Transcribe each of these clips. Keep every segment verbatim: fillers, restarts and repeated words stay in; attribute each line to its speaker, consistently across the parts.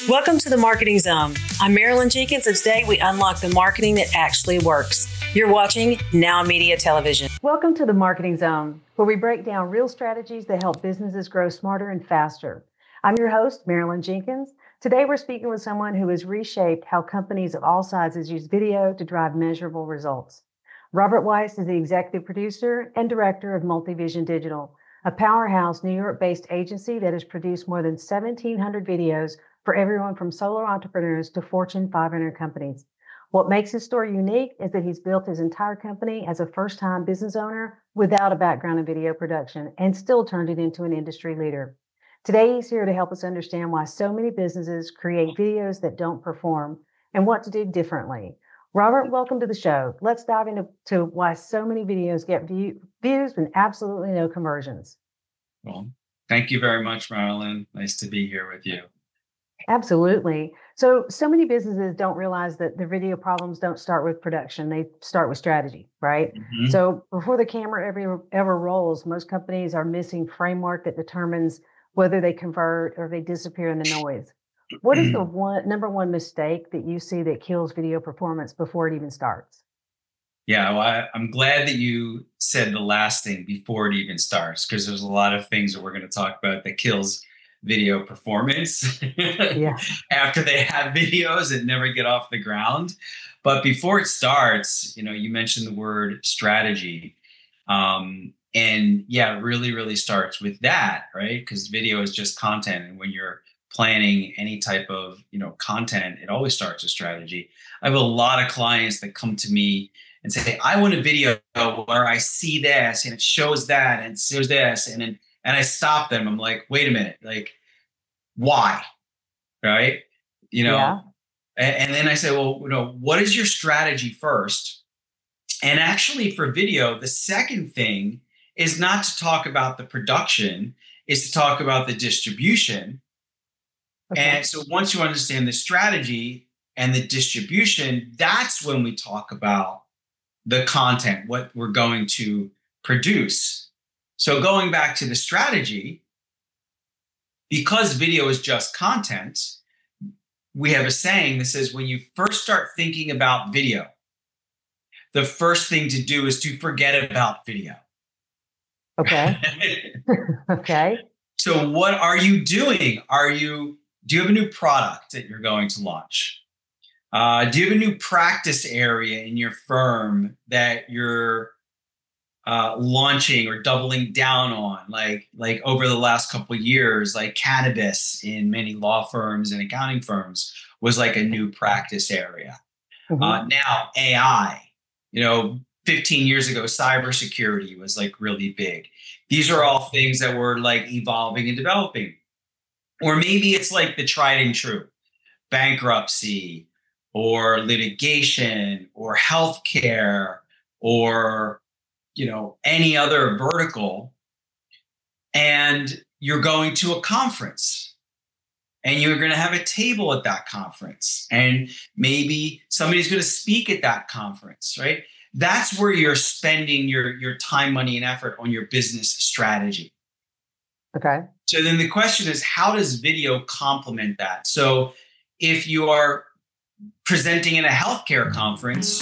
Speaker 1: Welcome to the Marketing Zone. I'm Marilyn Jenkins, and today we unlock the marketing that actually works. You're watching Now Media Television. Welcome to the Marketing Zone, where we break down real strategies that help businesses grow smarter and faster. I'm your host, Marilyn Jenkins. Today we're speaking with someone who has reshaped how companies of all sizes use video to drive measurable results. Robert Weiss is the executive producer and director of Multivision Digital, a powerhouse New York-based agency that has produced more than seventeen hundred videos for everyone from solo entrepreneurs to Fortune five hundred companies. What makes his story unique is that he's built his entire company as a first-time business owner without a background in video production and still turned it into an industry leader. Today, he's here to help us understand why so many businesses create videos that don't perform and what to do differently. Robert, welcome to the show. Let's dive into to why so many videos get view, views and absolutely no conversions.
Speaker 2: Well, thank you very much, Marilyn. Nice to be here with you.
Speaker 1: Absolutely. So, so many businesses don't realize that the video problems don't start with production. They start with strategy, right? Mm-hmm. So before the camera ever, ever rolls, most companies are missing framework that determines whether they convert or they disappear in the noise. What is the one number one mistake that you see that kills video performance before it even starts?
Speaker 2: Yeah, well, I, I'm glad that you said the last thing before it even starts, because there's a lot of things that we're going to talk about that kills video performance yeah. after they have videos that never get off the ground. But before it starts, you know, you mentioned the word strategy. Um, and yeah, it really, really starts with that, right? Because video is just content. And when you're planning any type of, you know, content, it always starts with strategy. I have a lot of clients that come to me and say, hey, I want a video where I see this and it shows that and it shows this. And then And I stop them. I'm like, wait a minute, like, why? Right? You know, yeah. and, and then I say, well, you know, what is your strategy first? And actually for video, the second thing is not to talk about the production, is to talk about the distribution. Okay. And so once you understand the strategy and the distribution, that's when we talk about the content, what we're going to produce. So going back to the strategy, because video is just content, we have a saying that says when you first start thinking about video, the first thing to do is to forget about video.
Speaker 1: Okay. Okay.
Speaker 2: So what are you doing? Are you, do you have a new product that you're going to launch? Uh, do you have a new practice area in your firm that you're Uh, launching or doubling down on, like like over the last couple of years, like cannabis in many law firms and accounting firms was like a new practice area. Mm-hmm. Uh, now A I, you know, fifteen years ago, cybersecurity was like really big. These are all things that were like evolving and developing. Or maybe it's like the tried and true, bankruptcy or litigation or healthcare or you know, any other vertical, and you're going to a conference and you're going to have a table at that conference and maybe somebody's going to speak at that conference, right? That's where you're spending your, your time, money, and effort on your business strategy.
Speaker 1: Okay.
Speaker 2: So then the question is, how does video complement that? So if you are presenting in a healthcare conference,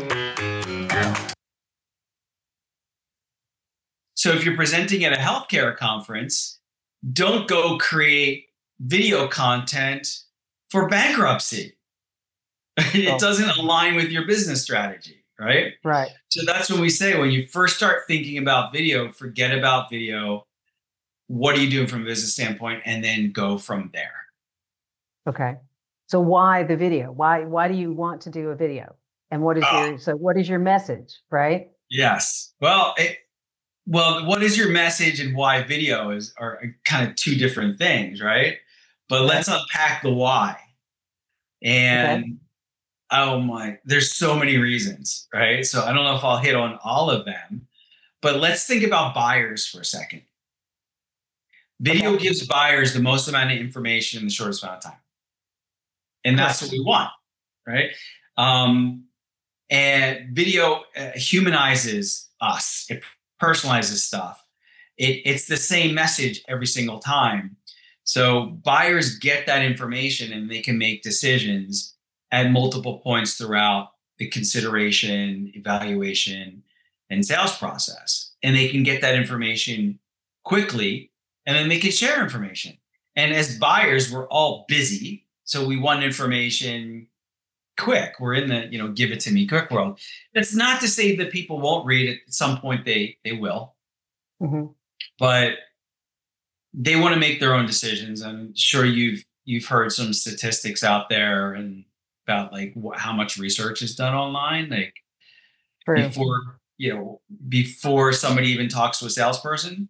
Speaker 2: So if you're presenting at a healthcare conference, don't go create video content for bankruptcy. It oh. doesn't align with your business strategy, right?
Speaker 1: Right.
Speaker 2: So that's when we say, when you first start thinking about video, forget about video. What are you doing from a business standpoint? And then go from there.
Speaker 1: Okay. So why the video? Why why do you want to do a video? And what is oh. your so what is your message, right?
Speaker 2: Yes. Well, it, Well, what is your message and why video is are kind of two different things, right? But okay. let's unpack the why. And okay. oh my, there's so many reasons, right? So I don't know if I'll hit on all of them, but let's think about buyers for a second. Video okay. gives buyers the most amount of information in the shortest amount of time. And that's what we want, right? Um, and video uh, humanizes us. It personalizes stuff. It, it's the same message every single time. So buyers get that information and they can make decisions at multiple points throughout the consideration, evaluation, and sales process. And they can get that information quickly, and then they can share information. And as buyers, we're all busy. So we want information quick. We're in the, you know, give it to me quick world. That's not to say that people won't read it. At some point they they will. Mm-hmm. But they want to make their own decisions. I'm sure you've you've heard some statistics out there and about like wh- how much research is done online. Like True. before, you know, before somebody even talks to a salesperson.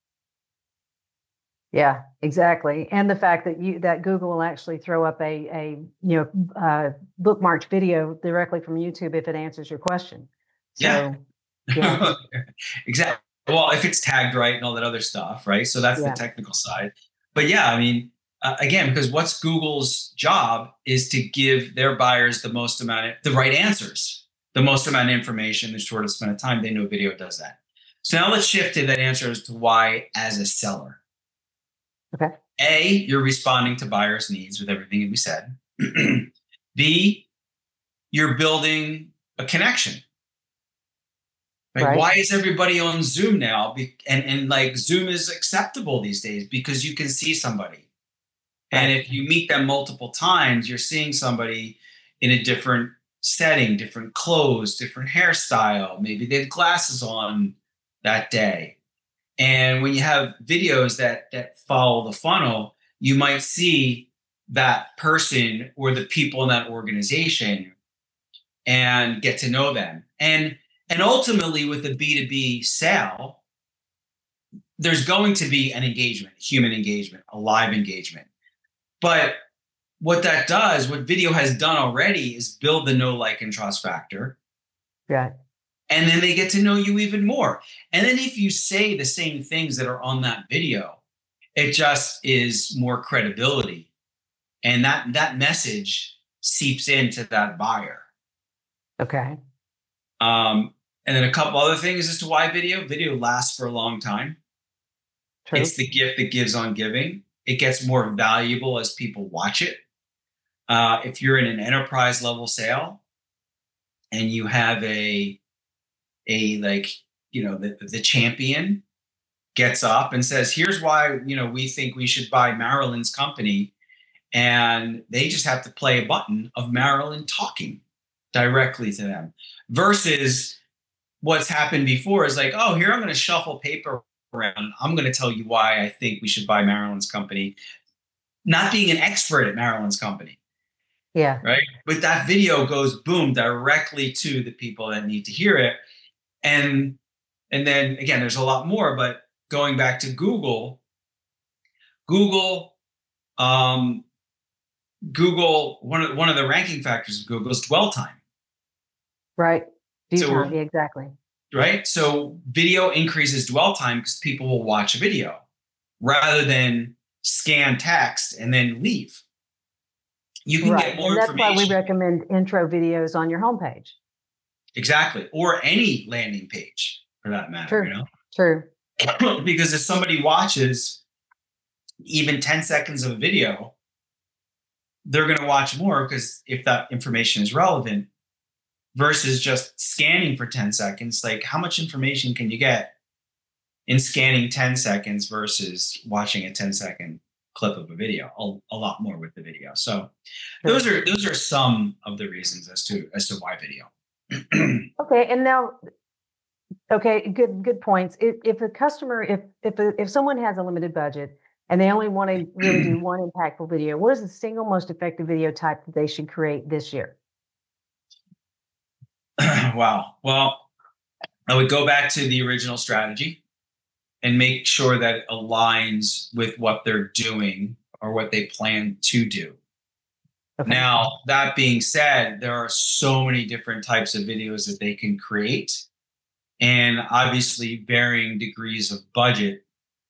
Speaker 1: Yeah, exactly. And the fact that you that Google will actually throw up a a you know uh, bookmarked video directly from YouTube if it answers your question. So,
Speaker 2: yeah, yeah. Exactly. Well, if it's tagged right and all that other stuff, right? So that's yeah. the technical side. But yeah, I mean, uh, again, because what's Google's job is to give their buyers the most amount of the right answers, the most amount of information, the shortest amount of time. They know video does that. So now let's shift to that answer as to why as a seller.
Speaker 1: Okay.
Speaker 2: A, you're responding to buyers' needs with everything that we said. B, you're building a connection. Right? Right. Why is everybody on Zoom now? Be- and, and like Zoom is acceptable these days because you can see somebody. Right. And if you meet them multiple times, you're seeing somebody in a different setting, different clothes, different hairstyle. Maybe they have glasses on that day. And when you have videos that that follow the funnel, you might see that person or the people in that organization and get to know them. And and ultimately with a B two B sale, there's going to be an engagement, human engagement, a live engagement. But what that does, what video has done already is build the know, like, and trust factor.
Speaker 1: Yeah.
Speaker 2: And then they get to know you even more. And then if you say the same things that are on that video, it just is more credibility. And that, that message seeps into that buyer.
Speaker 1: Okay.
Speaker 2: Um, and then a couple other things as to why video. Video lasts for a long time. True. It's the gift that gives on giving. It gets more valuable as people watch it. Uh, if you're in an enterprise level sale and you have a a like, you know, the, the champion gets up and says, here's why, you know, we think we should buy Marilyn's company. And they just have to play a button of Marilyn talking directly to them versus what's happened before is like, oh, here, I'm going to shuffle paper around. I'm going to tell you why I think we should buy Marilyn's company, not being an expert at Marilyn's company.
Speaker 1: Yeah.
Speaker 2: Right. But that video goes boom directly to the people that need to hear it. And and then again, there's a lot more, but going back to Google, Google, um, Google, one of one of the ranking factors of Google is dwell time.
Speaker 1: Right. View so time, yeah, exactly.
Speaker 2: Right. So video increases dwell time because people will watch a video rather than scan text and then leave. You can right. get more
Speaker 1: and that's
Speaker 2: information.
Speaker 1: That's why we recommend intro videos on your homepage.
Speaker 2: Exactly. Or any landing page for that matter.
Speaker 1: True.
Speaker 2: You know?
Speaker 1: True.
Speaker 2: Because if somebody watches even ten seconds of a video, they're going to watch more because if that information is relevant versus just scanning for ten seconds, like how much information can you get in scanning ten seconds versus watching a ten second clip of a video? A, a lot more with the video. So those are those are some of the reasons as to as to why video.
Speaker 1: Okay, and now, okay, good good points. If, if a customer, if if a, if someone has a limited budget and they only want to really do one impactful video, what is the single most effective video type that they should create this year?
Speaker 2: Wow. Well, I would go back to the original strategy and make sure that it aligns with what they're doing or what they plan to do. Okay. Now, that being said, there are so many different types of videos that they can create and obviously varying degrees of budget.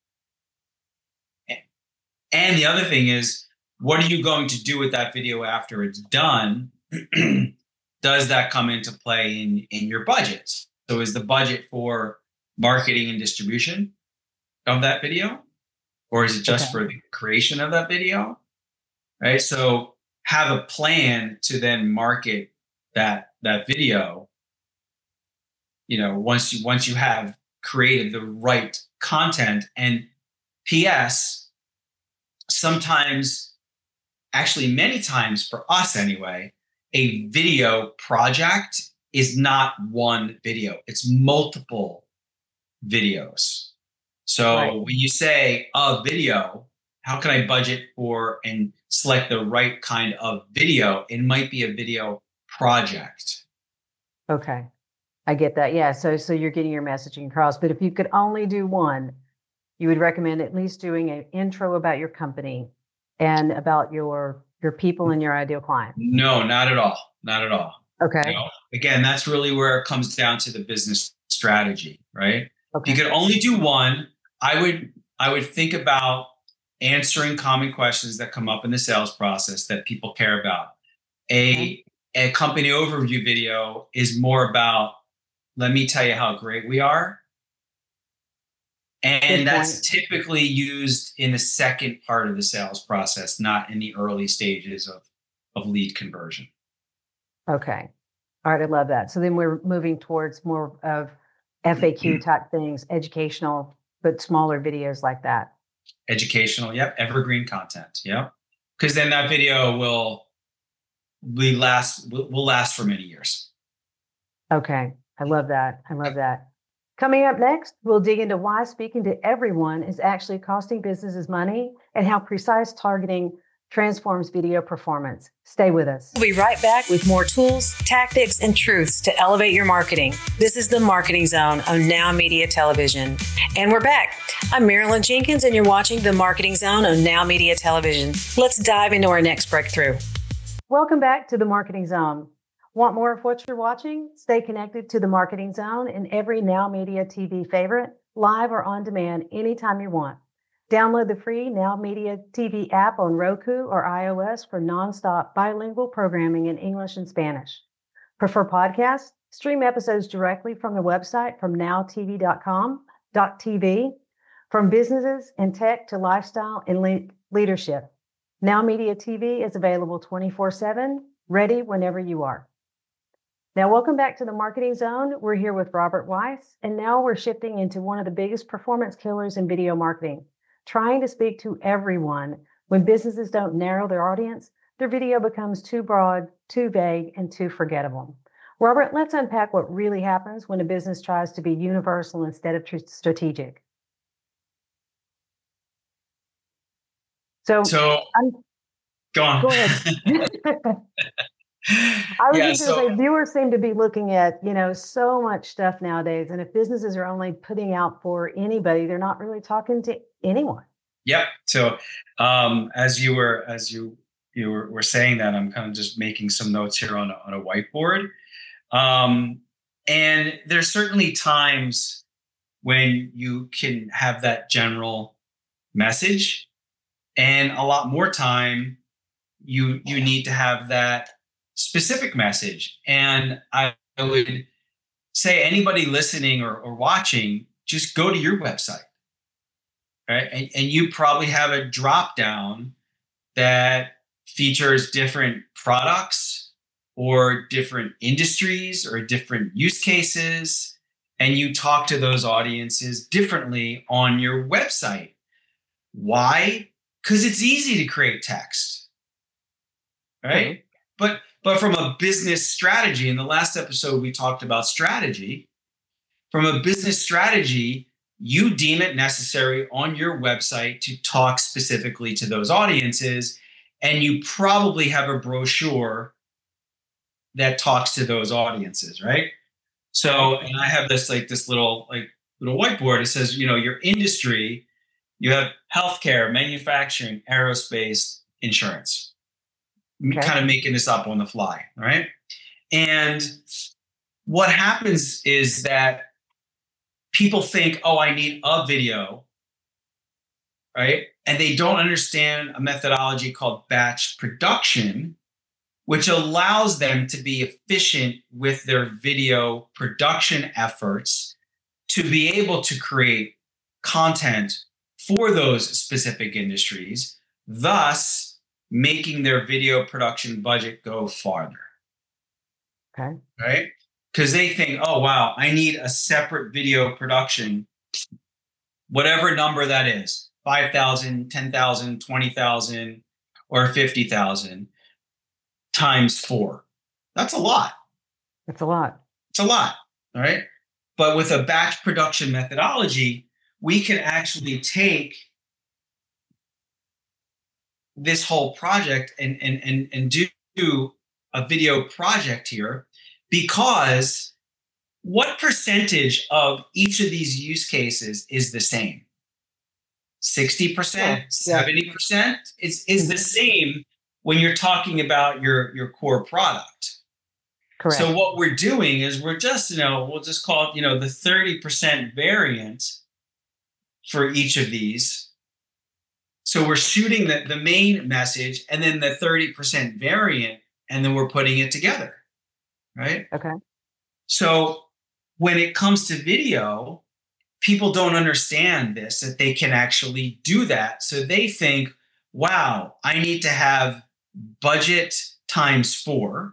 Speaker 2: And the other thing is, what are you going to do with that video after it's done? Does that come into play in, in your budget? So is the budget for marketing and distribution of that video? or is it just
Speaker 1: okay.
Speaker 2: for the creation of that video? Right. So have a plan to then market that that video. You know, once you once you have created the right content. And P S, sometimes, actually many times for us anyway, a video project is not one video, it's multiple videos. So
Speaker 1: Right.
Speaker 2: when you say a video, how can I budget for and select the right kind of video? It might be a video project.
Speaker 1: Okay. I get that. Yeah. So so you're getting your messaging across. But if you could only do one, you would recommend at least doing an intro about your company and about your your people and your ideal client.
Speaker 2: No, not at all. Not at all.
Speaker 1: Okay.
Speaker 2: No. Again, that's really where it comes down to the business strategy, right?
Speaker 1: Okay.
Speaker 2: If you could only do one, I would I would think about answering common questions that come up in the sales process that people care about. A
Speaker 1: Okay.
Speaker 2: a company overview video is more about, let me tell you how great we are. And that's typically used in the second part of the sales process, not in the early stages of, of lead conversion.
Speaker 1: Okay. All right. I love that. So then we're moving towards more of F A Q type things, educational, but smaller videos like that.
Speaker 2: Educational. Yep. Evergreen content. Yep. Because then that video will we last will, will last for many years.
Speaker 1: Okay. I love that. I love that. Coming up next, we'll dig into why speaking to everyone is actually costing businesses money and how precise targeting transforms video performance. Stay with us. We'll be right back with more tools, tactics, and truths to elevate your marketing. This is the Marketing Zone on Now Media Television. And we're back. I'm Marilyn Jenkins, and you're watching the Marketing Zone on Now Media Television. Let's dive into our next breakthrough. Welcome back to the Marketing Zone. Want more of what you're watching? Stay connected to the Marketing Zone in every Now Media T V favorite, live or on demand, anytime you want. Download the free Now Media T V app on Roku or iOS for nonstop bilingual programming in English and Spanish. Prefer podcasts? Stream episodes directly from the website from now t v dot com dot t v. From businesses and tech to lifestyle and le- leadership, Now Media T V is available twenty-four seven, ready whenever you are. Now, welcome back to the Marketing Zone. We're here with Robert Weiss, and now we're shifting into one of the biggest performance killers in video marketing, trying to speak to everyone. When businesses don't narrow their audience, their video becomes too broad, too vague, and too forgettable. Robert, let's unpack what really happens when a business tries to be universal instead of tr- strategic. So,
Speaker 2: so
Speaker 1: I'm,
Speaker 2: go on.
Speaker 1: Go ahead. I was
Speaker 2: yeah,
Speaker 1: just going to
Speaker 2: so,
Speaker 1: say, viewers seem to be looking at, you know, so much stuff nowadays. And if businesses are only putting out for anybody, they're not really talking to anyone.
Speaker 2: Yep. So um, as you were, as you, you were, were saying that, I'm kind of just making some notes here on a, on a whiteboard. Um, and there's certainly times when you can have that general message, and a lot more time you, you need to have that specific message. And I, I would say anybody listening or, or watching, just go to your website, right? And, and you probably have a drop down that features different products or different industries or different use cases. And you talk to those audiences differently on your website. Why? Because it's easy to create text, right? Mm-hmm. But But from a business strategy, in the last episode, we talked about strategy. From a business strategy, you deem it necessary on your website to talk specifically to those audiences. And you probably have a brochure that talks to those audiences, right? So, and I have this like this little like little whiteboard. It says, you know, your industry, you have healthcare, manufacturing, aerospace, insurance. Okay. Kind of making this up on the fly, right? And what happens is that people think, oh, I need a video, right? And they don't understand a methodology called batch production, which allows them to be efficient with their video production efforts to be able to create content for those specific industries, thus making their video production budget go farther.
Speaker 1: Okay.
Speaker 2: Right? Because they think, oh, wow, I need a separate video production, whatever number that is, five thousand, ten thousand, twenty thousand, or fifty thousand times four. That's a lot.
Speaker 1: It's a lot.
Speaker 2: It's a lot. All right. But with a batch production methodology, we can actually take this whole project and, and, and, and do a video project here, because what percentage of each of these use cases is the same? sixty percent,
Speaker 1: yeah.
Speaker 2: seventy percent is, is the same when you're talking about your, your core product.
Speaker 1: Correct.
Speaker 2: So what we're doing is we're just, you know, we'll just call it, you know, the thirty percent variant for each of these. So we're shooting the, the main message and then the thirty percent variant, and then we're putting it together, right?
Speaker 1: Okay.
Speaker 2: So when it comes to video, people don't understand this, that they can actually do that. So they think, wow, I need to have budget times four,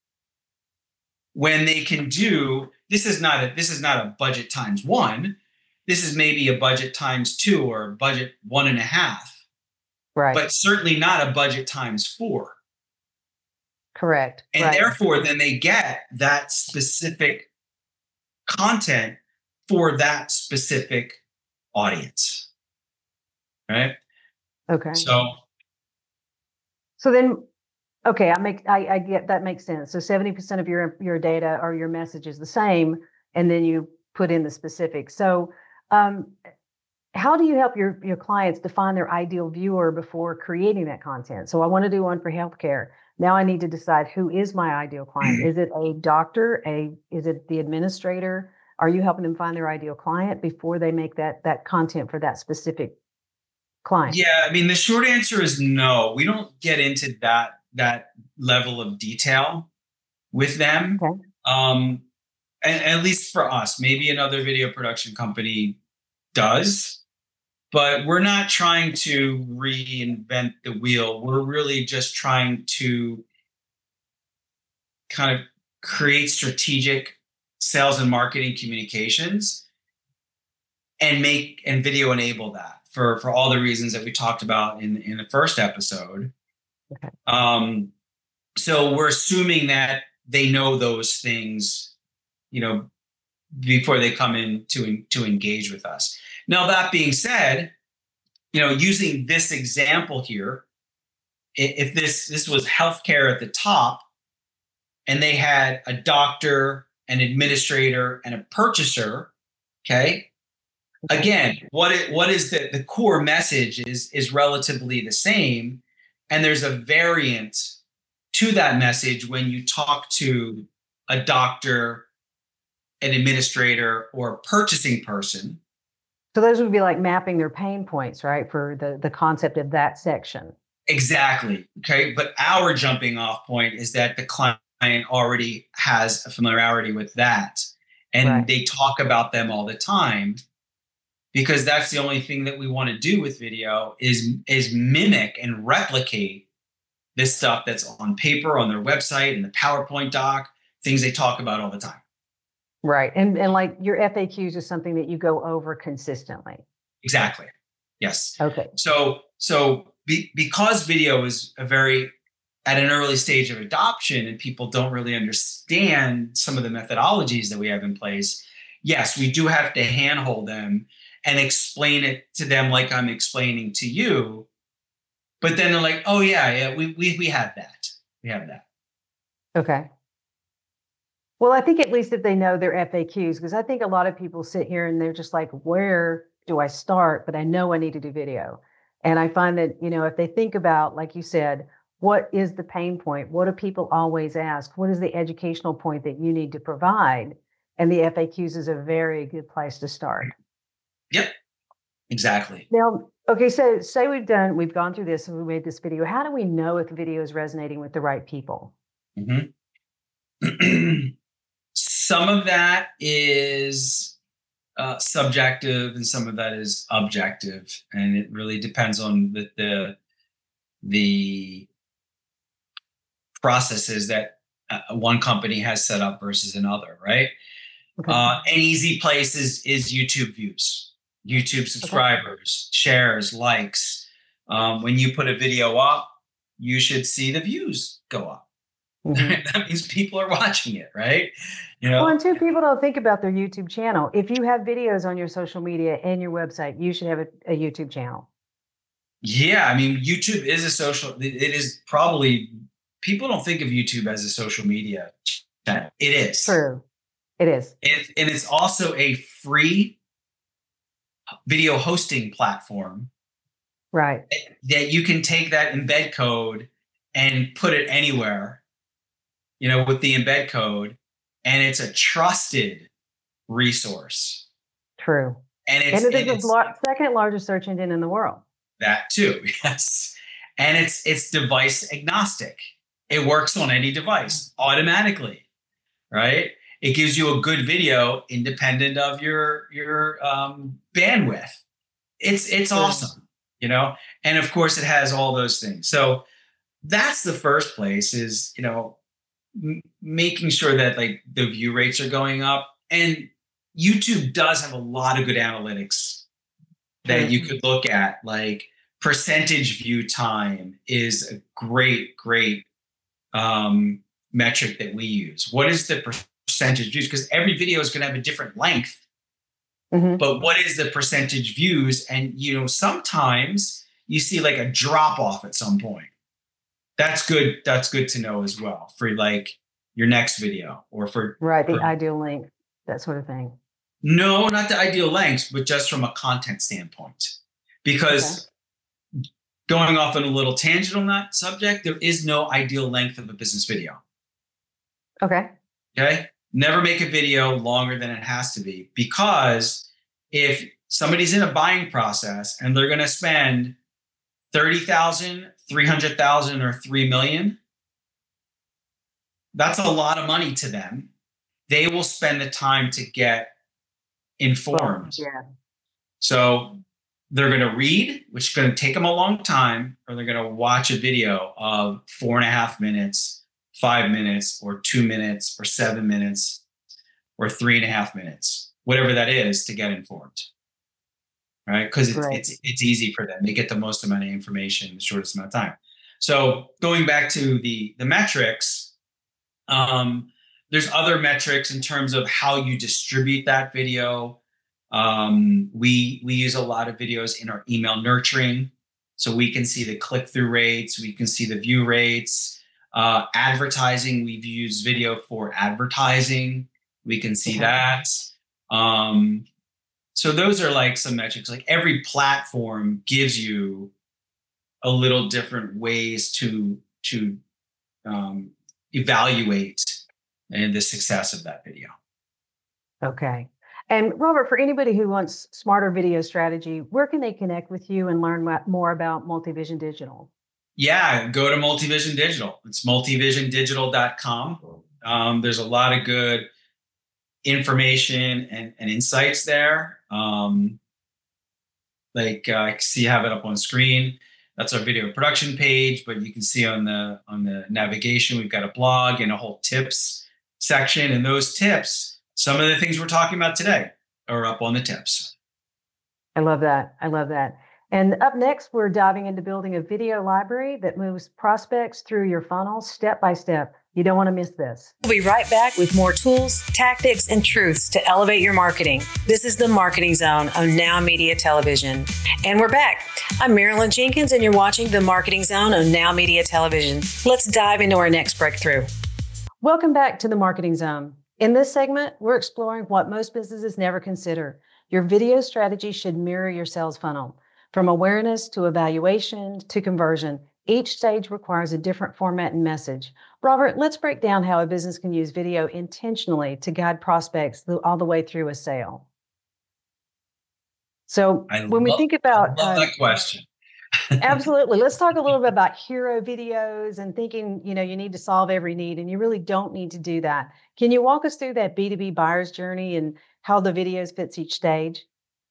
Speaker 2: when they can do, this is not a, this is not a budget times one. This is maybe a budget times two or a budget one and a half,
Speaker 1: right?
Speaker 2: But certainly not a budget times four.
Speaker 1: Correct.
Speaker 2: And
Speaker 1: right.
Speaker 2: therefore, then they get that specific content for that specific audience, right?
Speaker 1: Okay.
Speaker 2: So,
Speaker 1: so then, okay, I make I, I get that makes sense. So seventy percent of your your data or your message is the same, and then you put in the specifics. So, um, how do you help your your clients define their ideal viewer before creating that content? So I want to do one for healthcare. Now I need to decide who is my ideal client. Is it a doctor? A is it the administrator? Are you helping them find their ideal client before they make that that content for that specific client?
Speaker 2: Yeah, I mean, the short answer is no. We don't get into that that level of detail with them.
Speaker 1: Okay.
Speaker 2: Um, and, at least for us, maybe another video production company does, but we're not trying to reinvent the wheel. We're really just trying to kind of create strategic sales and marketing communications and make and video enable that for, for all the reasons that we talked about in, in the first episode.
Speaker 1: Okay.
Speaker 2: Um, so we're assuming that they know those things, you know, before they come in to, to engage with us. Now, that being said, you know, using this example here, if this, this was healthcare at the top and they had a doctor, an administrator, and a purchaser, okay? Again, what it, what is the, the core message is, is relatively the same. And there's a variant to that message when you talk to a doctor, an administrator, or a purchasing person.
Speaker 1: So those would be like mapping their pain points, right? For the, the concept of that section.
Speaker 2: Exactly. Okay. But our jumping off point is that the client already has a familiarity with that. And right. They talk about them all the time, because that's the only thing that we want to do with video is, is mimic and replicate this stuff that's on paper, on their website, in the PowerPoint doc, things they talk about all the time.
Speaker 1: Right. And and like your F A Qs is something that you go over consistently.
Speaker 2: Exactly. Yes.
Speaker 1: Okay.
Speaker 2: So, so be, because video is a very, at an early stage of adoption and people don't really understand some of the methodologies that we have in place, yes, we do have to handhold them and explain it to them like I'm explaining to you. But then they're like, oh yeah, yeah, we we we have that. We have that.
Speaker 1: Okay. Well, I think at least if they know their F A Qs, because I think a lot of people sit here and they're just like, where do I start? But I know I need to do video. And I find that, you know, if they think about, like you said, what is the pain point? What do people always ask? What is the educational point that you need to provide? And the F A Qs is a very good place to start.
Speaker 2: Yep, exactly.
Speaker 1: Now, okay, so say we've done, we've gone through this and we made this video. How do we know if the video is resonating with the right people?
Speaker 2: Mm-hmm. Some of that is uh, subjective and some of that is objective, and it really depends on the the, the processes that uh, one company has set up versus another, right? Okay. Uh, an easy place is is YouTube views, YouTube subscribers, okay. shares, likes. Um, when you put a video up, you should see the views go up. Mm-hmm. That means people are watching it, right? You know.
Speaker 1: Well, and two, people don't think about their YouTube channel. If you have videos on your social media and your website, you should have a, a YouTube channel.
Speaker 2: Yeah, I mean, YouTube is a social. It is probably people don't think of YouTube as a social media channel. It is
Speaker 1: true. It is,
Speaker 2: it, and it's also a free video hosting platform.
Speaker 1: Right.
Speaker 2: That you can take that embed code and put it anywhere, you know, with the embed code, and it's a trusted resource.
Speaker 1: True.
Speaker 2: And, it's,
Speaker 1: and it is the lar- second largest search engine in the world.
Speaker 2: That too, yes. And it's it's device agnostic. It works on any device automatically, right? It gives you a good video independent of your your um, bandwidth. It's it's True. Awesome. You know, and of course it has all those things. So that's the first place is, you know, m- making sure that like the view rates are going up. And YouTube does have a lot of good analytics that mm-hmm. you could look at. Like percentage view time is a great, great um, metric that we use. What is the percentage views? Because every video is going to have a different length. Mm-hmm. But what is the percentage views? And, you know, sometimes you see like a drop off at some point. That's good. That's good to know as well for like your next video or for.
Speaker 1: Right. The
Speaker 2: for,
Speaker 1: ideal length, that sort of thing.
Speaker 2: No, not the ideal lengths, but just from a content standpoint. Because okay. going off on a little tangent on that subject, there is no ideal length of a business video.
Speaker 1: Okay.
Speaker 2: Okay. Never make a video longer than it has to be, because if somebody's in a buying process and they're going to spend thirty thousand, three hundred thousand, or three million, that's a lot of money to them. They will spend the time to get informed.
Speaker 1: Well, yeah.
Speaker 2: So they're going to read, which is going to take them a long time, or they're going to watch a video of four and a half minutes, five minutes, or two minutes, or seven minutes, or three and a half minutes, whatever that is, to get informed, right? Because it's,
Speaker 1: right.
Speaker 2: it's it's easy for them. They get the most amount of information in the shortest amount of time. So going back to the the metrics, um, there's other metrics in terms of how you distribute that video. Um, we we use a lot of videos in our email nurturing, so we can see the click-through rates, we can see the view rates. Uh, advertising, we've used video for advertising. We can see okay. that. Um, so those are like some metrics. Like every platform gives you a little different ways to to um, evaluate and the success of that video.
Speaker 1: Okay. And Robert, for anybody who wants smarter video strategy, where can they connect with you and learn more about Multivision Digital?
Speaker 2: Yeah, go to Multivision Digital. It's multivision digital dot com. Um, there's a lot of good information and, and insights there. Um, like uh, I see you have it up on screen. That's our video production page, but you can see on the on the navigation, we've got a blog and a whole tips section. And those tips, some of the things we're talking about today, are up on the tips.
Speaker 1: I love that. I love that. And up next, we're diving into building a video library that moves prospects through your funnel step by step. You don't want to miss this. We'll be right back with more tools, tactics, and truths to elevate your marketing. This is the Marketing Zone on Now Media Television. And we're back. I'm Marilyn Jenkins, and you're watching the Marketing Zone on Now Media Television. Let's dive into our next breakthrough. Welcome back to the Marketing Zone. In this segment, we're exploring what most businesses never consider. Your video strategy should mirror your sales funnel. From awareness to evaluation to conversion, each stage requires a different format and message. Robert, let's break down how a business can use video intentionally to guide prospects all the way through a sale. So
Speaker 2: I
Speaker 1: when
Speaker 2: love,
Speaker 1: we think about
Speaker 2: I love
Speaker 1: uh,
Speaker 2: that question.
Speaker 1: Absolutely. Let's talk a little bit about hero videos and thinking, you know, you need to solve every need and you really don't need to do that. Can you walk us through that B two B buyer's journey and how the videos fits each stage?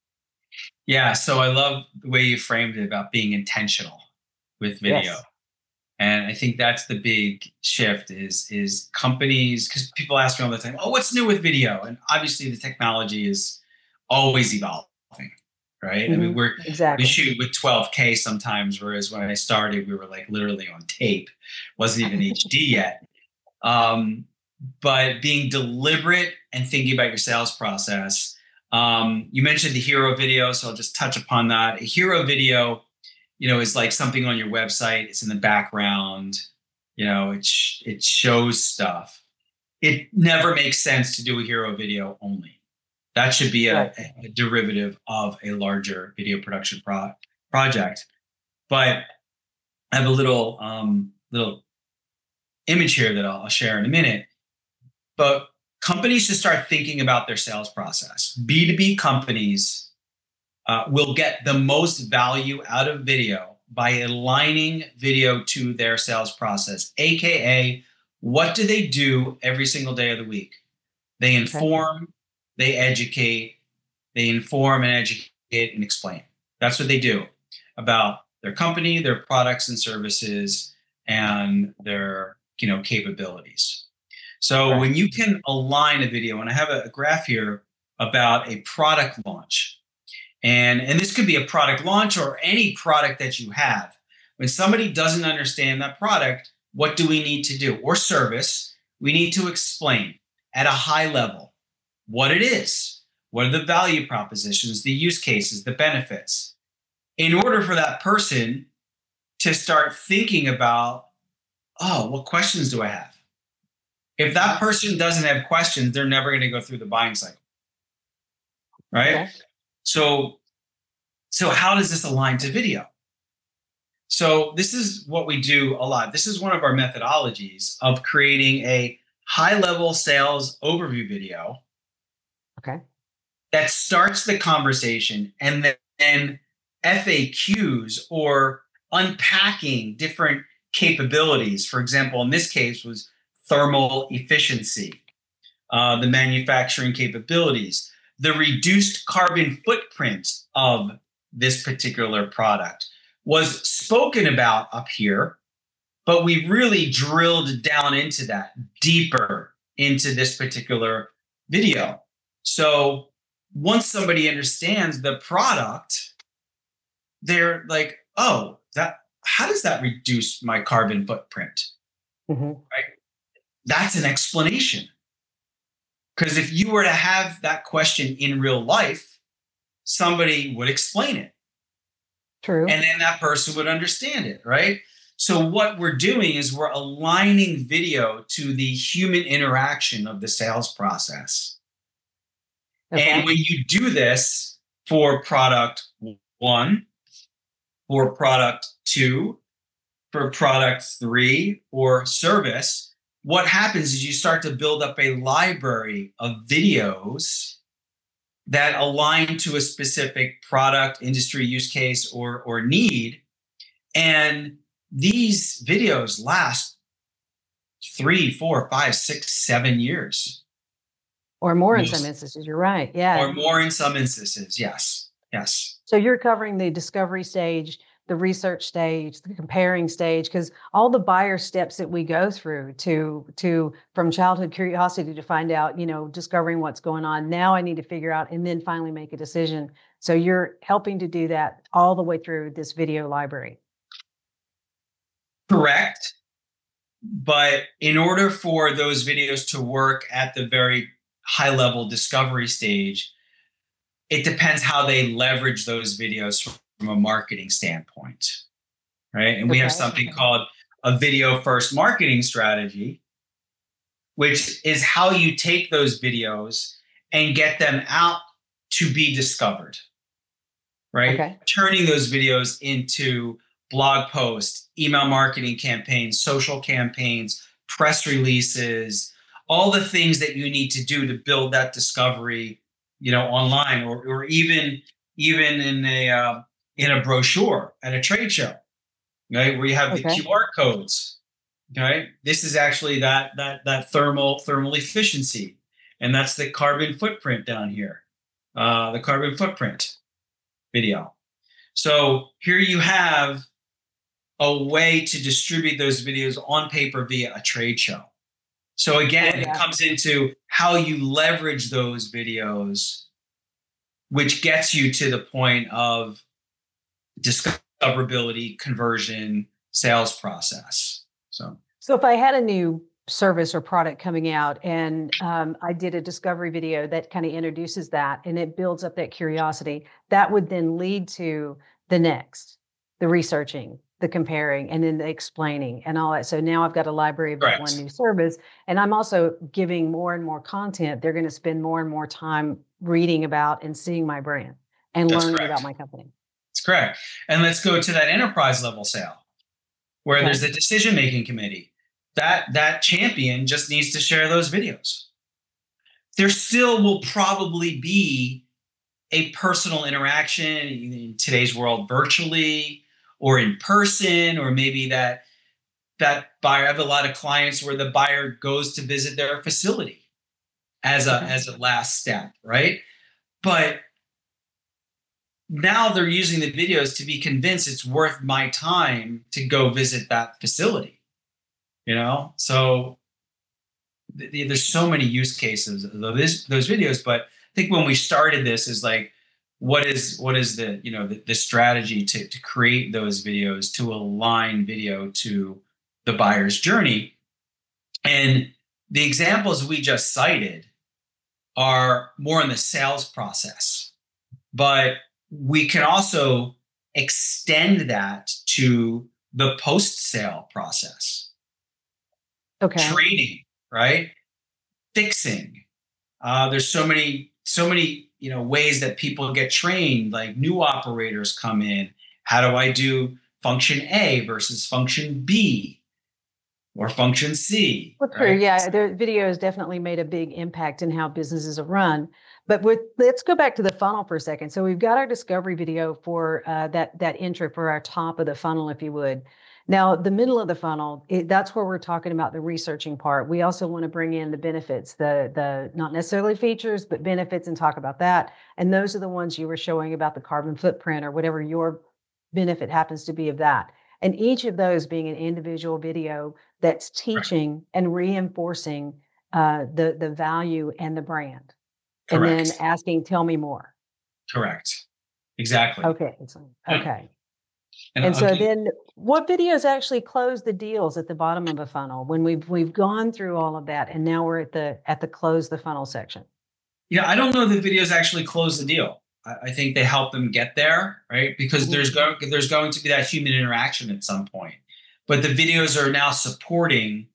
Speaker 2: Yeah. So I love the way you framed it about being intentional with video.
Speaker 1: Yes.
Speaker 2: And I think that's the big shift is, is companies, because people ask me all the time, oh, what's new with video? And obviously the technology is always evolving, right? I mean,
Speaker 1: Mm-hmm.
Speaker 2: we're, we
Speaker 1: Exactly.
Speaker 2: shoot with twelve K sometimes, whereas when I started, we were like literally on tape, wasn't even H D yet. Um, but being deliberate and thinking about your sales process. Um, you mentioned the hero video, so I'll just touch upon that. A hero video, you know, is like something on your website. It's in the background. You know, it sh- it shows stuff. It never makes sense to do a hero video only. That should be a,
Speaker 1: Right.
Speaker 2: a derivative of a larger video production pro- project. But I have a little um, little image here that I'll, I'll share in a minute. But companies should start thinking about their sales process. B two B companies uh, will get the most value out of video by aligning video to their sales process, A K A, what do they do every single day of the week? They inform, okay. They educate, they inform and educate and explain. That's what they do about their company, their products and services, and their, you know, capabilities. So right. When you can align a video, and I have a, a graph here about a product launch, and, and this could be a product launch or any product that you have. When somebody doesn't understand that product, what do we need to do? Or service, we need to explain at a high level what it is, what are the value propositions, the use cases, the benefits, in order for that person to start thinking about, oh, what questions do I have? If that person doesn't have questions, they're never going to go through the buying cycle, right? Okay. So, so how does this align to video? So this is what we do a lot. This is one of our methodologies of creating a high-level sales overview video.
Speaker 1: Okay.
Speaker 2: That starts the conversation, and then F A Qs or unpacking different capabilities. For example, in this case was thermal efficiency, uh, the manufacturing capabilities, the reduced carbon footprint of this particular product was spoken about up here, but we really drilled down into that deeper into this particular video. So once somebody understands the product, they're like, oh, that, how does that reduce my carbon footprint? Mm-hmm. Right? That's an explanation. Because if you were to have that question in real life, somebody would explain it.
Speaker 1: True.
Speaker 2: And then that person would understand it, right? So what we're doing is we're aligning video to the human interaction of the sales process. Okay. And when you do this for product one, for product two, for product three, or service, what happens is you start to build up a library of videos that align to a specific product, industry, use case, or, or need. And these videos last three, four, five, six, seven years.
Speaker 1: Or more in some instances, you're right. Yeah.
Speaker 2: Or more in some instances, yes. Yes.
Speaker 1: So you're covering the discovery stage, the research stage, the comparing stage, because all the buyer steps that we go through to to from childhood curiosity to find out, you know, discovering what's going on. Now I need to figure out and then finally make a decision. So you're helping to do that all the way through this video library.
Speaker 2: Correct. But in order for those videos to work at the very high level discovery stage, it depends how they leverage those videos from a marketing standpoint, right? And we okay. have something called a video first marketing strategy, which is how you take those videos and get them out to be discovered, right? Okay. Turning those videos into blog posts, email marketing campaigns, social campaigns, press releases, all the things that you need to do to build that discovery, you know, online, or or even even in a uh, in a brochure at a trade show, right? Where you have the
Speaker 1: Okay.
Speaker 2: Q R codes. Okay. This is actually that that that thermal thermal efficiency. And that's the carbon footprint down here. Uh, the carbon footprint video. So here you have a way to distribute those videos on paper via a trade show. So again, it comes into how you leverage those videos, which gets you to the point of discoverability, conversion, sales process. So,
Speaker 1: so if I had a new service or product coming out and um, I did a discovery video that kind of introduces that and it builds up that curiosity, that would then lead to the next, the researching, the comparing, and then the explaining and all that. So now I've got a library of that
Speaker 2: correct.
Speaker 1: one new service, and I'm also giving more and more content. They're going to spend more and more time reading about and seeing my brand and
Speaker 2: That's
Speaker 1: learning
Speaker 2: correct.
Speaker 1: about my company.
Speaker 2: That's correct. And let's go to that enterprise level sale where okay. there's a decision-making committee. That, that champion just needs to share those videos. There still will probably be a personal interaction in today's world, virtually or in person, or maybe that that buyer. I have a lot of clients where the buyer goes to visit their facility as a okay. as a last step, right? But now they're using the videos to be convinced it's worth my time to go visit that facility. You know, so th- there's so many use cases of those those videos. But I think when we started this is like, what is what is the you know the, the strategy to to create those videos to align video to the buyer's journey? And the examples we just cited are more in the sales process, but we can also extend that to the post-sale process.
Speaker 1: Okay.
Speaker 2: Training, right? Fixing. Uh, there's so many, so many, you know, ways that people get trained. Like new operators come in. How do I do function A versus function B or function C?
Speaker 1: Well,
Speaker 2: right?
Speaker 1: true. Yeah, the video has definitely made a big impact in how businesses are run. But with, let's go back to the funnel for a second. So we've got our discovery video for uh, that that intro for our top of the funnel, if you would. Now, the middle of the funnel, it, that's where we're talking about the researching part. We also want to bring in the benefits, the the not necessarily features, but benefits, and talk about that. And those are the ones you were showing about the carbon footprint or whatever your benefit happens to be of that. And each of those being an individual video that's teaching right. and reinforcing uh, the the value and the brand.
Speaker 2: Correct.
Speaker 1: And then asking, tell me more.
Speaker 2: Correct. Exactly.
Speaker 1: Okay. Okay.
Speaker 2: And,
Speaker 1: and so
Speaker 2: okay.
Speaker 1: then what videos actually close the deals at the bottom of a funnel when we've we've gone through all of that and now we're at the at the close the funnel section?
Speaker 2: Yeah, I don't know that videos actually close the deal. I, I think they help them get there, right? Because mm-hmm. there's going there's going to be that human interaction at some point. But the videos are now supporting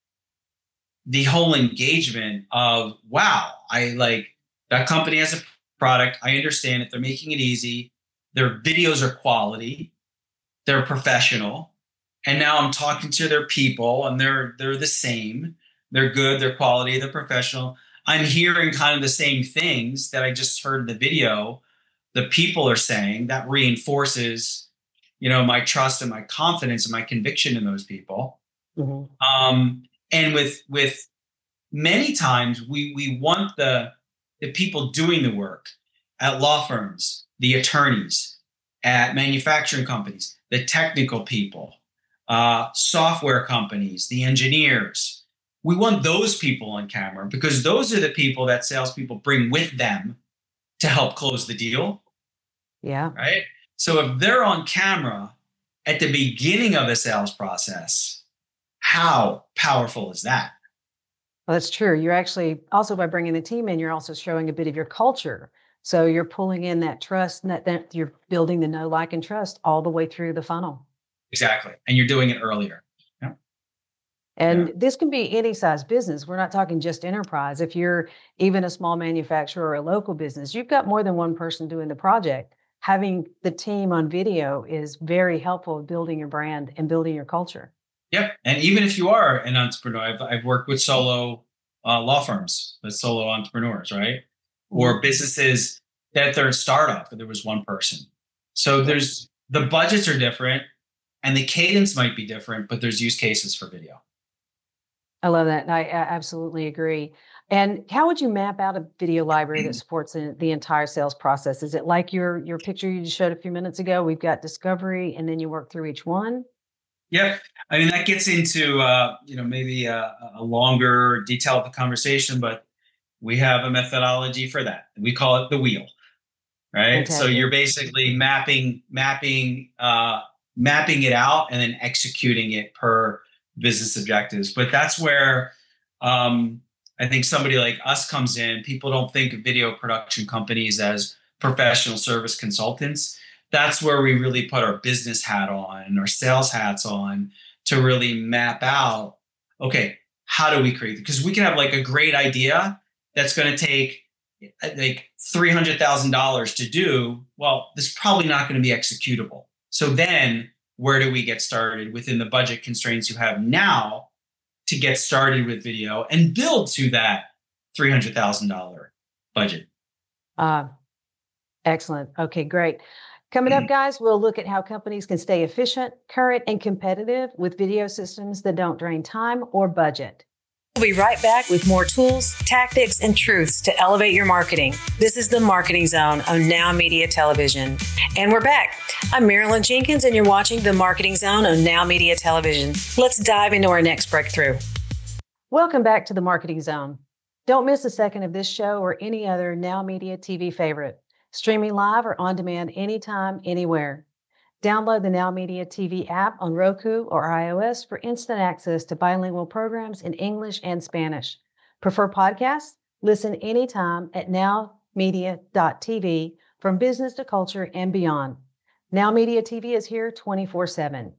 Speaker 2: the whole engagement of, wow, I like that company has a product. I understand it. They're making it easy. Their videos are quality. They're professional. And now I'm talking to their people and they're they're the same. They're good, they're quality, they're professional. I'm hearing kind of the same things that I just heard in the video. The people are saying that reinforces, you know, my trust and my confidence and my conviction in those people. Mm-hmm. Um, and with with many times we we want the the people doing the work at law firms, the attorneys, at manufacturing companies, the technical people, uh, software companies, the engineers. We want those people on camera because those are the people that salespeople bring with them to help close the deal.
Speaker 1: Yeah.
Speaker 2: Right. So if they're on camera at the beginning of the sales process, how powerful is that?
Speaker 1: Well, that's true. You're actually also, by bringing the team in, you're also showing a bit of your culture. So you're pulling in that trust and that, that you're building the know, like, and trust all the way through the funnel.
Speaker 2: Exactly. And you're doing it earlier. Yeah.
Speaker 1: And
Speaker 2: yeah.
Speaker 1: this can be any size business. We're not talking just enterprise. If you're even a small manufacturer or a local business, you've got more than one person doing the project. Having the team on video is very helpful in building your brand and building your culture.
Speaker 2: Yep. And even if you are an entrepreneur, I've, I've worked with solo uh, law firms, with solo entrepreneurs, right? Mm-hmm. Or businesses that they're a startup, but there was one person. So there's the budgets are different and the cadence might be different, but there's use cases for video.
Speaker 1: I love that. I, I absolutely agree. And how would you map out a video library that supports the, the entire sales process? Is it like your your picture you just showed a few minutes ago? We've got discovery, and then you work through each one.
Speaker 2: Yep. I mean, that gets into uh, you know maybe a, a longer, detailed conversation, but we have a methodology for that. We call it the wheel, right? Fantastic. So you're basically mapping mapping uh, mapping it out and then executing it per business objectives. But that's where um, I think somebody like us comes in. People don't think of video production companies as professional service consultants. That's where we really put our business hat on and our sales hats on to really map out, okay, how do we create it? Because we can have like a great idea that's going to take like three hundred thousand dollars to do. Well, this is probably not going to be executable. So then where do we get started within the budget constraints you have now to get started with video and build to that three hundred thousand dollars budget?
Speaker 1: Uh, excellent. Okay, great. Coming up, guys, we'll look at how companies can stay efficient, current, and competitive with video systems that don't drain time or budget. We'll be right back with more tools, tactics, and truths to elevate your marketing. This is the Marketing Zone on Now Media Television. And we're back. I'm Marilyn Jenkins, and you're watching the Marketing Zone on Now Media Television. Let's dive into our next breakthrough. Welcome back to the Marketing Zone. Don't miss a second of this show or any other Now Media T V favorite. Streaming live or on demand anytime, anywhere. Download the Now Media T V app on Roku or iOS for instant access to bilingual programs in English and Spanish. Prefer podcasts? Listen anytime at now media dot t v from business to culture and beyond. Now Media T V is here twenty-four seven.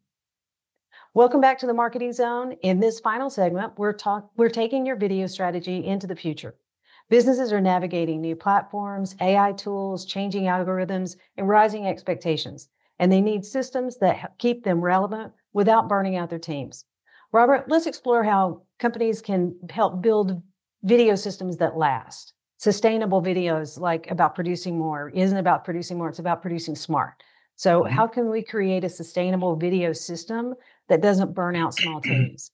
Speaker 1: Welcome back to the Marketing Zone. In this final segment, we're talk- we're taking your video strategy into the future. Businesses are navigating new platforms, A I tools, changing algorithms, and rising expectations. And they need systems that keep them relevant without burning out their teams. Robert, let's explore how companies can help build video systems that last. Sustainable videos, like about producing more, isn't about producing more, it's about producing smart. So mm-hmm. How can we create a sustainable video system that doesn't burn out small teams?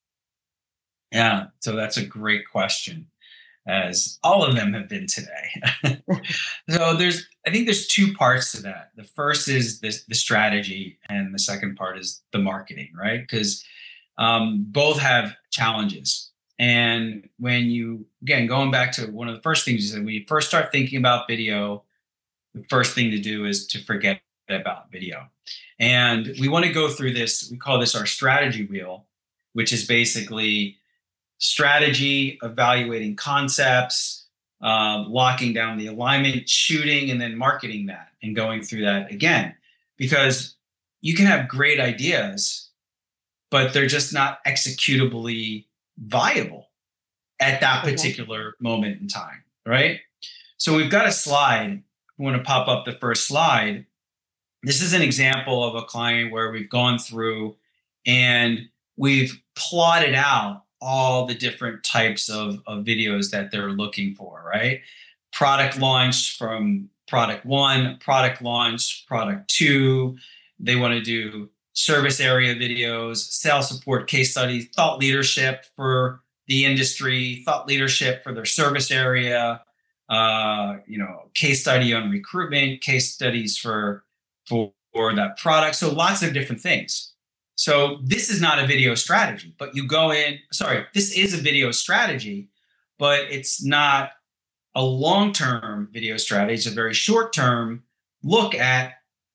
Speaker 2: Yeah, so that's a great question, as all of them have been today. So there's, I think there's two parts to that. The first is the, the strategy, and the second part is the marketing, right? Because um, both have challenges. And when you, again, going back to one of the first things you said, when you first start thinking about video, the first thing to do is to forget about video. And we want to go through this, we call this our strategy wheel, which is basically strategy, evaluating concepts, um, locking down the alignment, shooting, and then marketing that and going through that again. Because you can have great ideas, but they're just not executably viable at that particular okay. moment in time, right? So we've got a slide. We want to pop up the first slide. This is an example of a client where we've gone through and we've plotted out all the different types of, of videos that they're looking for, right? Product launch from product one, product launch, product two. They want to do service area videos, sales support, case studies, thought leadership for the industry, thought leadership for their service area, uh, you know, case study on recruitment, case studies for, for, for that product. So lots of different things. So this is not a video strategy, but you go in, sorry, this is a video strategy, but it's not a long-term video strategy. It's a very short-term look at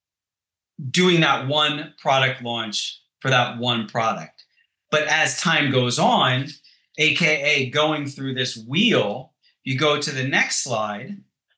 Speaker 2: doing that one product launch for that one product. But as time goes on, A K A going through this wheel, you go to the next slide,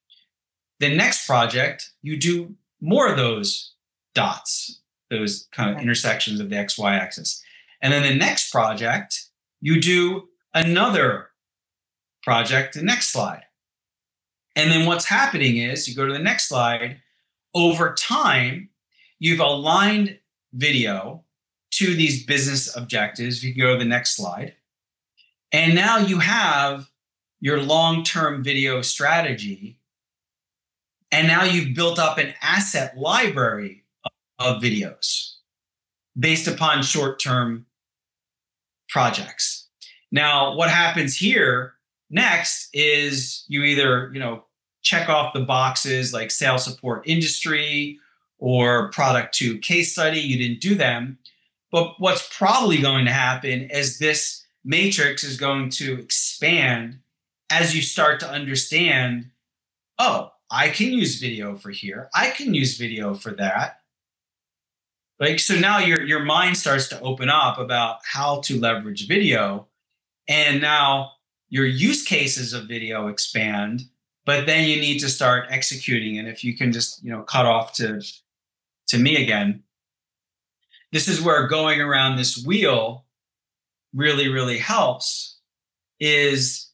Speaker 2: the next project, you do more of those dots, those kind of intersections of the X Y axis. And then the next project, you do another project, the next slide. And then what's happening is you go to the next slide, over time, you've aligned video to these business objectives. You can go to the next slide. And now you have your long-term video strategy. And now you've built up an asset library of videos based upon short-term projects. Now, what happens here next is you either, you know, check off the boxes like sales support industry or product two case study. You didn't do them. But what's probably going to happen is this matrix is going to expand as you start to understand, oh, I can use video for here. I can use video for that. Like, so now your, your mind starts to open up about how to leverage video. And now your use cases of video expand, but then you need to start executing. And if you can just, you know, cut off to, to me again, this is where going around this wheel really, really helps is,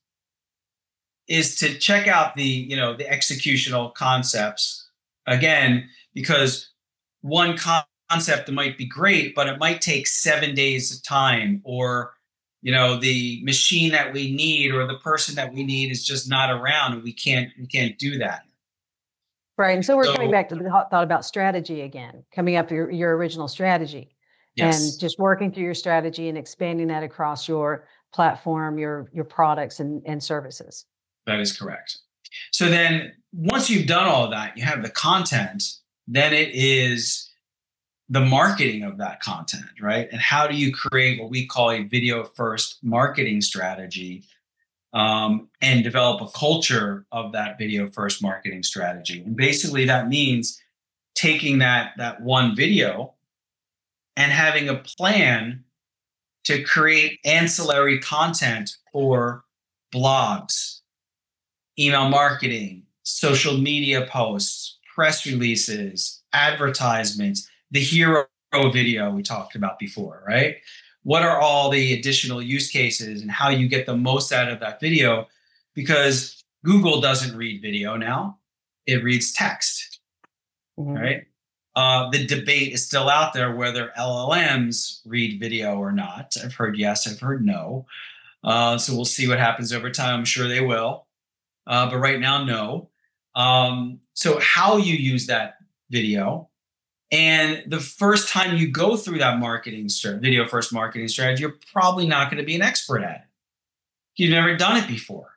Speaker 2: is to check out the, you know, the executional concepts again, because one concept might be great, but it might take seven days of time, or, you know, the machine that we need or the person that we need is just not around, and we can't, we can't do that.
Speaker 1: Right. And so we're so, coming back to the thought about strategy again, coming up your, your original strategy. Yes. And just working through your strategy and expanding that across your platform, your, your products and, and services.
Speaker 2: That is correct. So then once you've done all of that, you have the content, then it is the marketing of that content, right? And how do you create what we call a video first marketing strategy, um, and develop a culture of that video first marketing strategy? And basically that means taking that, that one video and having a plan to create ancillary content for blogs, email marketing, social media posts, press releases, advertisements, the hero video we talked about before, right? What are all the additional use cases and how you get the most out of that video? Because Google doesn't read video now, it reads text, mm-hmm. right? Uh, the debate is still out there whether L L Ms read video or not. I've heard yes, I've heard no. Uh, so we'll see what happens over time. I'm sure they will. Uh, but right now, no. Um, so how you use that video, and the first time you go through that marketing strategy, video first marketing strategy, you're probably not going to be an expert at it. You've never done it before.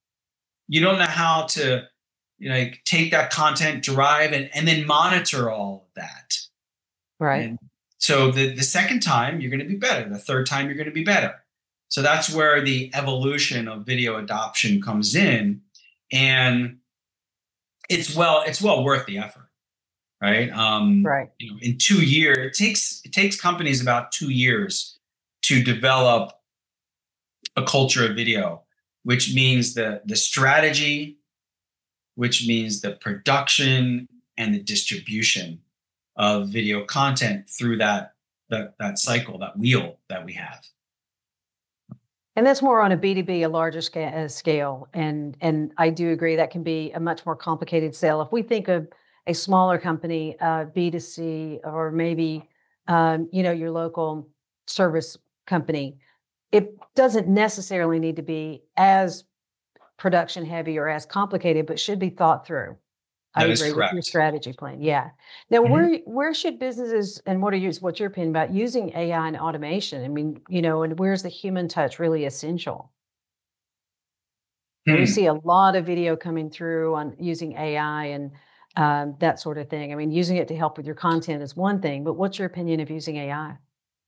Speaker 2: You don't know how to, you know, like, take that content, drive, and, and then monitor all of that.
Speaker 1: Right.
Speaker 2: And so the, the second time, you're going to be better. The third time, you're going to be better. So that's where the evolution of video adoption comes in. And it's well, it's well worth the effort, right? Um,
Speaker 1: right.
Speaker 2: You know, in two years, it takes it takes companies about two years to develop a culture of video, which means the the strategy, which means the production and the distribution of video content through that that that cycle, that wheel that we have.
Speaker 1: And that's more on a B two B, a larger scale, scale. And, and I do agree that can be a much more complicated sale. If we think of a smaller company, uh, B two C, or maybe, um, you know, your local service company, it doesn't necessarily need to be as production heavy or as complicated, but should be thought through. I
Speaker 2: That is
Speaker 1: agree
Speaker 2: correct.
Speaker 1: with your strategy plan. Yeah. Now,
Speaker 2: Mhm.
Speaker 1: where where should businesses, and what are your what's your opinion about using A I and automation? I mean, you know, and where's the human touch really essential? And we
Speaker 2: Hmm.
Speaker 1: see a lot of video coming through on using A I and um, that sort of thing. I mean, using it to help with your content is one thing, but what's your opinion of using A I?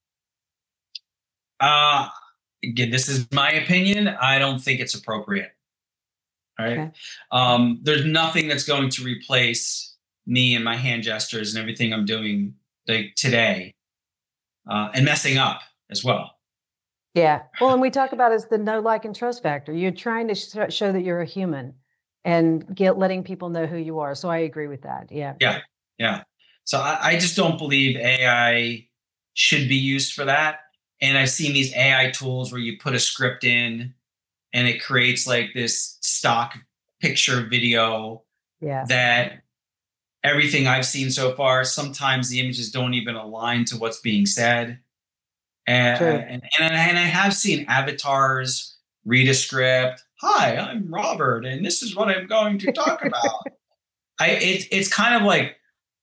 Speaker 2: Uh, again, this is my opinion. I don't think it's appropriate. All right.
Speaker 1: Okay.
Speaker 2: Um, there's nothing that's going to replace me and my hand gestures and everything I'm doing like today, uh, and messing up as well.
Speaker 1: Yeah. Well, and we talk about is the know, like, and trust factor. You're trying to sh- show that you're a human and get letting people know who you are. So I agree with that. Yeah.
Speaker 2: Yeah. Yeah. So I, I just don't believe A I should be used for that. And I've seen these A I tools where you put a script in and it creates like this stock picture video
Speaker 1: Yeah.
Speaker 2: that everything I've seen so far, sometimes the images don't even align to what's being said. And,
Speaker 1: True.
Speaker 2: and, and, and I have seen avatars read a script. Hi, I'm Robert, and this is what I'm going to talk about. I, it, it's kind of like,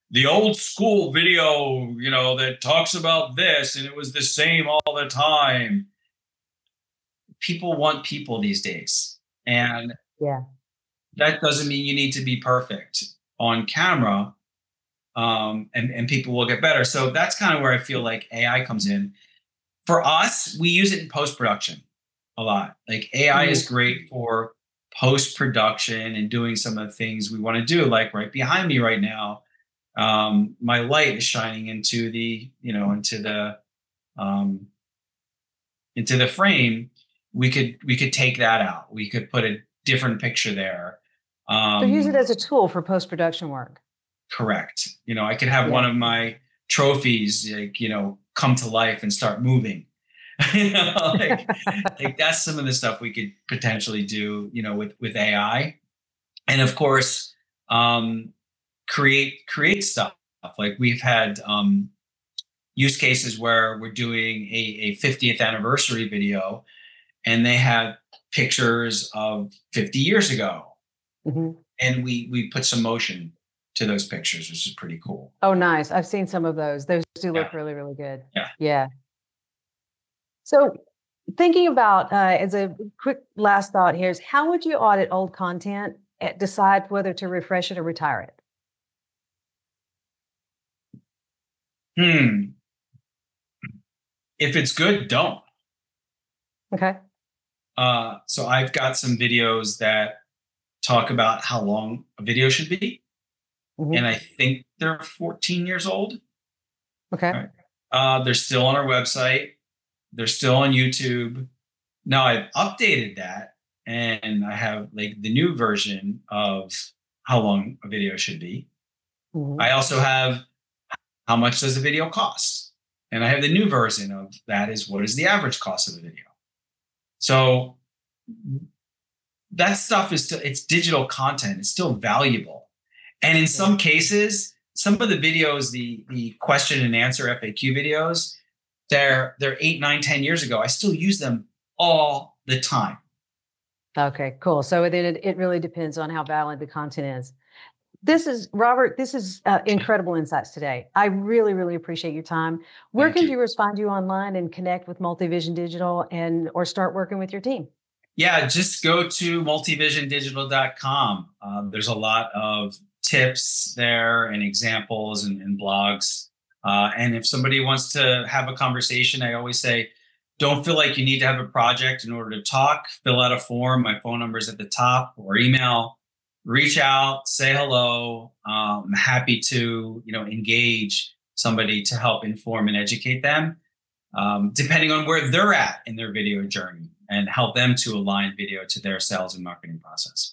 Speaker 2: the old school video, you know, that talks about this and it was the same all the time. People want people these days. And
Speaker 1: yeah,
Speaker 2: that doesn't mean you need to be perfect on camera. Um, and, and people will get better. So that's kind of where I feel like A I comes in. For us, we use it in post-production a lot. Like A I mm-hmm. is great for post-production and doing some of the things we want to do. Like right behind me right now, um, my light is shining into the, you know, into the, um, into the frame. We could, we could take that out. We could put a different picture there. Um,
Speaker 1: so use it as a tool for post-production work.
Speaker 2: Correct. You know, I could have
Speaker 1: yeah.
Speaker 2: one of my trophies, like, you know, come to life and start moving. you know, like, like that's some of the stuff we could potentially do, you know, with, with A I. And of course, um, create, create stuff. Like we've had um, use cases where we're doing a, a fiftieth anniversary video and they have pictures of fifty years ago. Mm-hmm. And we, we put some motion to those pictures, which is pretty cool.
Speaker 1: Oh, nice. I've seen some of those. Those do look yeah. really, really good.
Speaker 2: Yeah.
Speaker 1: Yeah. So thinking about, uh, as a quick last thought here is, how would you audit old content and decide whether to refresh it or retire it?
Speaker 2: Hmm. If it's good, don't.
Speaker 1: Okay.
Speaker 2: Uh, so I've got some videos that talk about how long a video should be. Mm-hmm. And I think they're fourteen years old.
Speaker 1: Okay.
Speaker 2: Right. Uh, they're still on our website. They're still on YouTube. Now I've updated that and I have like the new version of how long a video should be. Mm-hmm. I also have how much does a video cost? And I have the new version of that is what is the average cost of a video? So that stuff is still, it's digital content. It's still valuable. And in some cases, some of the videos, the, the question and answer F A Q videos, they're, they're eight, nine, ten years ago. I still use them all the time.
Speaker 1: Okay, cool. So it, it really depends on how valid the content is. This is, Robert, this is uh, incredible insights today. I really, really appreciate your time. Where Thank can you. viewers find you online and connect with Multivision Digital and or start working with your team?
Speaker 2: Yeah, just go to multivision digital dot com. Uh, there's a lot of tips there and examples and, and blogs. Uh, and if somebody wants to have a conversation, I always say, don't feel like you need to have a project in order to talk. Fill out a form. My phone number is at the top, or email. Reach out, say hello. Um, I'm happy to, you know, engage somebody to help inform and educate them, um, depending on where they're at in their video journey, and help them to align video to their sales and marketing process.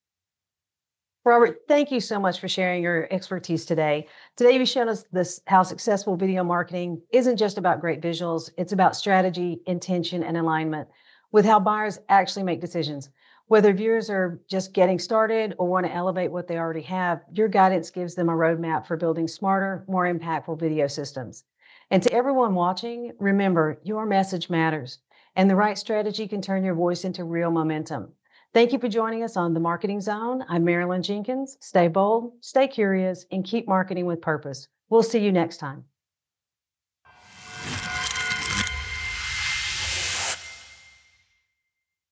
Speaker 1: Robert, thank you so much for sharing your expertise today. Today, you've shown us this, how successful video marketing isn't just about great visuals. It's about strategy, intention, and alignment with how buyers actually make decisions. Whether viewers are just getting started or want to elevate what they already have, your guidance gives them a roadmap for building smarter, more impactful video systems. And to everyone watching, remember, your message matters, and the right strategy can turn your voice into real momentum. Thank you for joining us on The Marketing Zone. I'm Marilyn Jenkins. Stay bold, stay curious, and keep marketing with purpose. We'll see you next time.